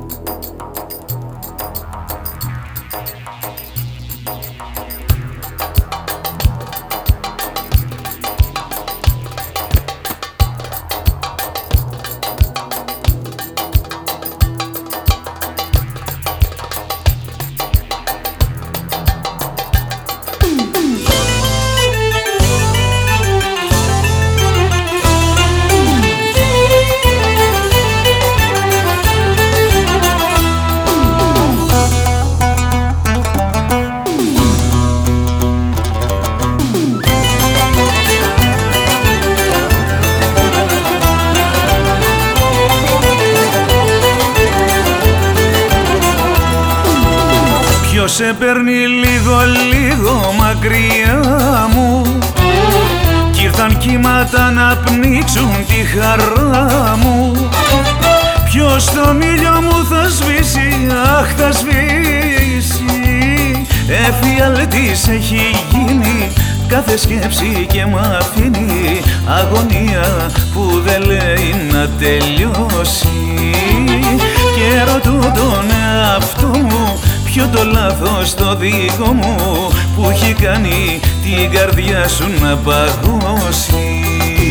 Ποιος σε παίρνει λίγο μακριά μου κι ήρθαν κύματα να πνίξουν τη χαρά μου. Ποιος τον ήλιο μου θα σβήσει, αχ θα σβήσει. Εφιαλτής έχει γίνει κάθε σκέψη και μ' αφήνει αγωνία που δεν λέει να τελειώσει. Και ρωτώ τον εαυτό μου ποιο το λάθος το δικό μου που έχει κάνει την καρδιά σου να παγώσει.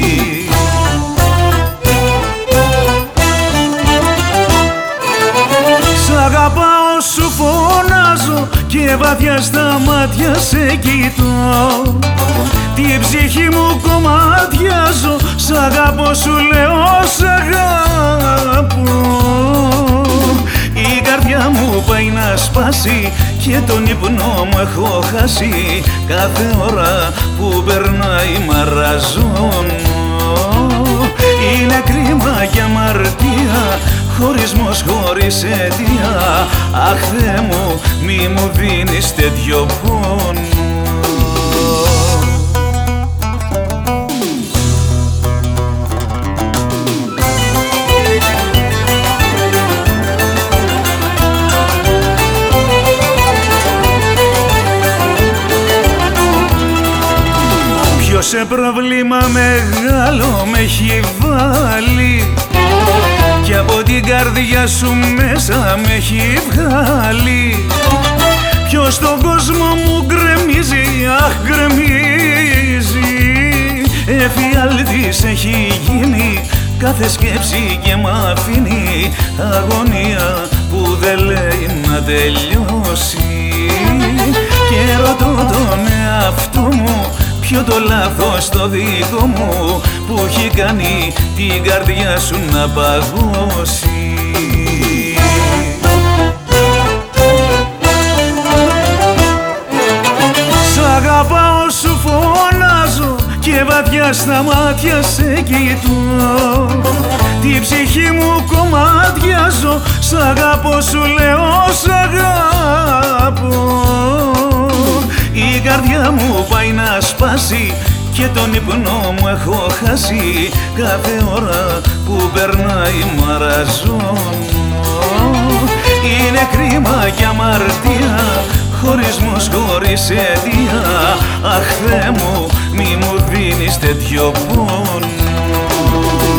Σ' αγαπάω, σου φωνάζω και βαθιά στα μάτια σε κοιτώ. Την ψυχή μου κομμάτιαζω, σ' αγαπώ σου λέω σ' αγαπώ. Η καρδιά μου πάει να σπάσει και τον ύπνο μου έχω χάσει. Κάθε ώρα που περνάει μαραζώνω. Είναι κρίμα και αμαρτία, χωρισμός χωρίς αιτία. Αχ Θεέ μου, μη μου δίνεις τέτοιο πόνο. Ποιος σε πρόβλημα μεγάλο με έχει βάλει κι από την καρδιά σου μέσα με έχει βγάλει. Ποιος στον κόσμο μου γκρεμίζει, αχ γκρεμίζει. Εφιαλτής έχει γίνει κάθε σκέψη και μ' αφήνει αγωνία που δεν λέει να τελειώσει. Και ρωτώ τον εαυτό μου ποιο το λάθος το δικό μου που έχει κάνει την καρδιά σου να παγώσει. Σ' αγαπάω, σου φωνάζω και βαθιά στα μάτια σε κοιτώ. Την ψυχή μου κομμάτιαζω, σ' αγαπώ σου λέω σ' αγαπώ. Η καρδιά μου πάει να σπάσει και τον ύπνο μου έχω χάσει. Κάθε ώρα που περνάει μαραζώνω. Είναι κρίμα και αμαρτία, χωρισμός χωρίς αιτία. Αχ Θεέ μου, μη μου δίνεις τέτοιο πόνο.